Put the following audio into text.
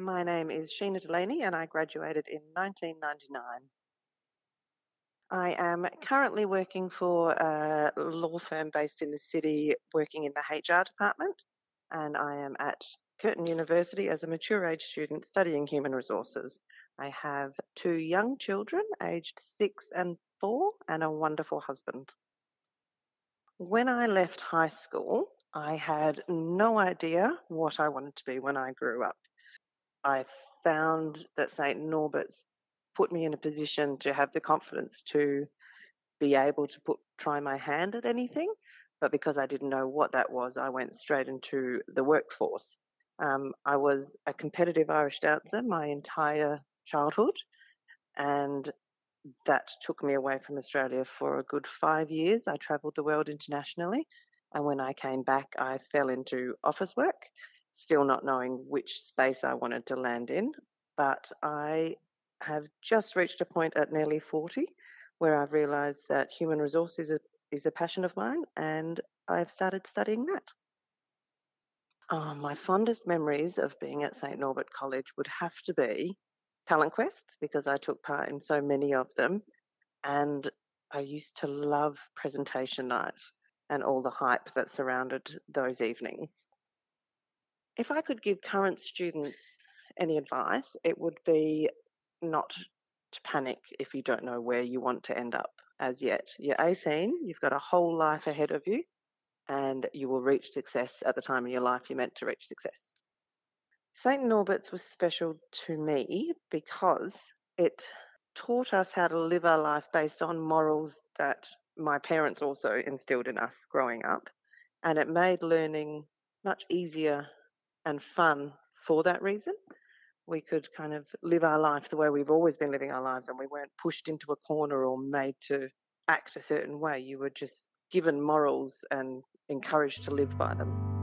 My name is Sheena Delaney and I graduated in 1999. I am currently working for a law firm based in the city, working in the HR department, and I am at Curtin University as a mature age student studying human resources. I have two young children, aged 6 and 4, and a wonderful husband. When I left high school, I had no idea what I wanted to be when I grew up. I found that St. Norbert's put me in a position to have the confidence to be able to try my hand at anything. But because I didn't know what that was, I went straight into the workforce. I was a competitive Irish dancer my entire childhood, and that took me away from Australia for a good 5 years. I travelled the world internationally, and when I came back, I fell into office work, still not knowing which space I wanted to land in. But I have just reached a point at nearly 40 where I've realised that human resources is a passion of mine, and I've started studying that. Oh, my fondest memories of being at St. Norbert College would have to be talent quests because I took part in so many of them, and I used to love presentation night and all the hype that surrounded those evenings. If I could give current students any advice, it would be not to panic if you don't know where you want to end up as yet. You're 18, you've got a whole life ahead of you, and you will reach success at the time in your life you're meant to reach success. St. Norbert's was special to me because it taught us how to live our life based on morals that my parents also instilled in us growing up. And it made learning much easier and fun for that reason. We could kind of live our life the way we've always been living our lives, and we weren't pushed into a corner or made to act a certain way. You were just given morals and encouraged to live by them.